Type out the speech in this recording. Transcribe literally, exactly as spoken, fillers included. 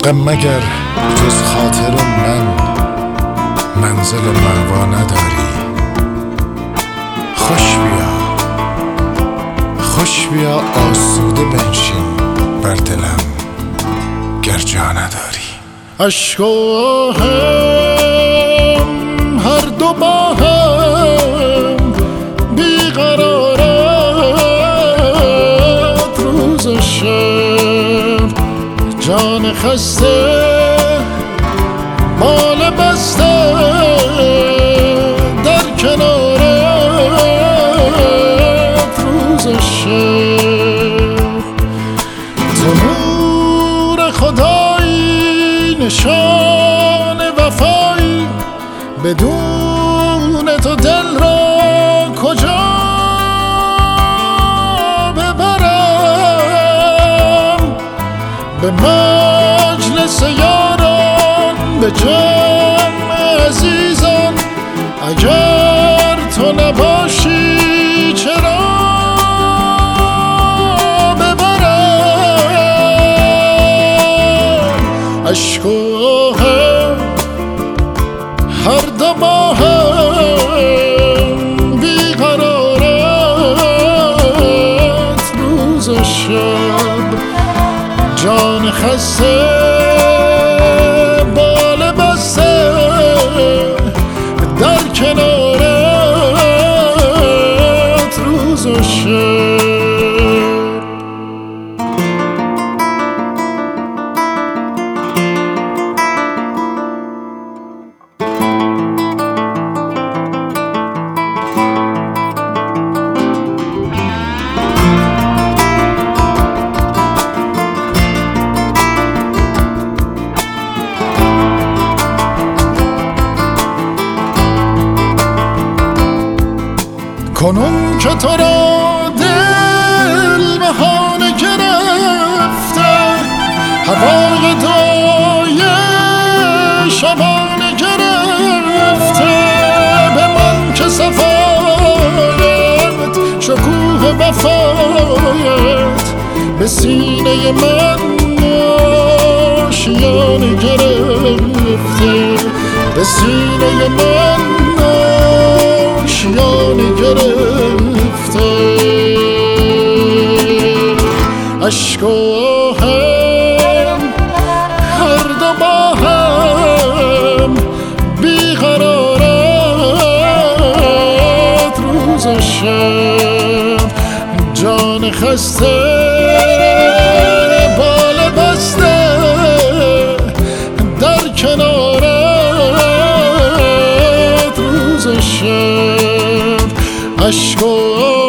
غم مگر جز خاطر من منزل مأوا نداری. خوش بیا خوش بیا آسوده بنشین بر دلم گر جا نداری. عشق و آهم هر دو با هم بیقرارت روز و شب، جان خسته بال بسته در کنارت روز و شب. تو نور خدایی نشان وفایی، بدون تو دل را کجا ببرم؟ به مجلس یاران به جمع عزیزان، اگر تو نباشی چرا ببرم؟ عشق و آهم هر دو با هم بیقرارت روز و شب، جان خسته بال بسته در کنارت روز و شب. کنون که تو را دل بهانه گرفته، هوای دعای شبانه گرفته، به من که صفایت شکوه وفایت به سینه من آشیانه گرفته، به سینه من آشیانه گرفته. عشق و آهم هر دو با هم بیقرارت روز و شب، جان خسته بال بسته در کنارت روز و شب. عشق و